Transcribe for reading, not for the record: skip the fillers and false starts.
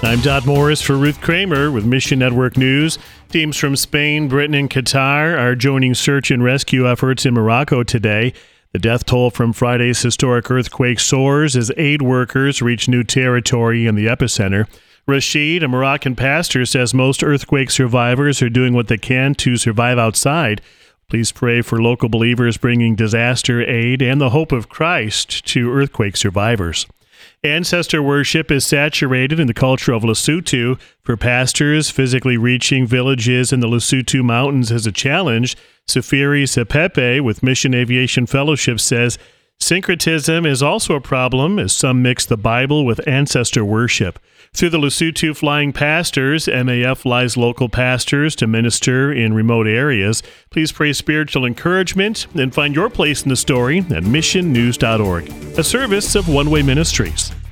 I'm Todd Morris for Ruth Kramer with Mission Network News. Teams from Spain, Britain, and Qatar are joining search and rescue efforts in Morocco today. The death toll from Friday's historic earthquake soars as aid workers reach new territory in the epicenter. Rashid, a Moroccan pastor, says most earthquake survivors are doing what they can to survive outside. Please pray for local believers bringing disaster aid and the hope of Christ to earthquake survivors. Ancestor worship is saturated in the culture of Lesotho. For pastors, physically reaching villages in the Lesotho Mountains is a challenge. Safiri Sepepe with Mission Aviation Fellowship says syncretism is also a problem as some mix the Bible with ancestor worship. Through the Lesotho Flying Pastors, MAF flies local pastors to minister in remote areas. Please pray spiritual encouragement and find your place in the story at missionnews.org, a service of One Way Ministries.